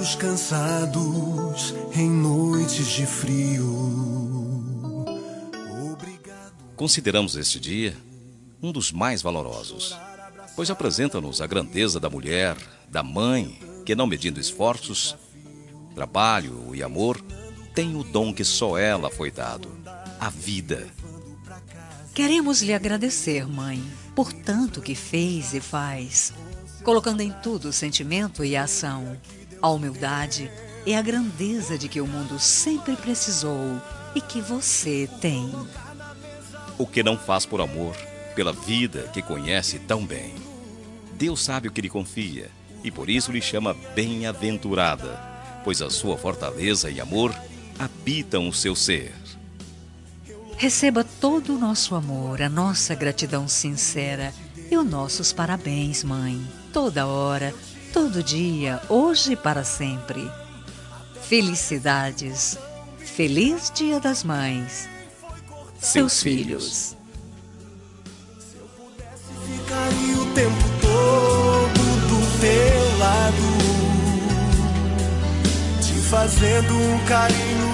braços cansados em noites de frio. Consideramos este dia um dos mais valorosos, pois apresenta-nos a grandeza da mulher, da mãe, que não medindo esforços, trabalho e amor, tem o dom que só ela foi dado, a vida. Queremos lhe agradecer, mãe, por tanto que fez e faz, colocando em tudo o sentimento e a ação, a humildade e a grandeza de que o mundo sempre precisou e que você tem. O que não faz por amor, pela vida que conhece tão bem. Deus sabe o que lhe confia e por isso lhe chama bem-aventurada, pois a sua fortaleza e amor habitam o seu ser. Receba todo o nosso amor, a nossa gratidão sincera e os nossos parabéns, mãe, toda hora, todo dia, hoje e para sempre. Felicidades! Feliz Dia das Mães! Seus filhos. Se eu pudesse ficaria o tempo todo do teu lado, te fazendo um carinho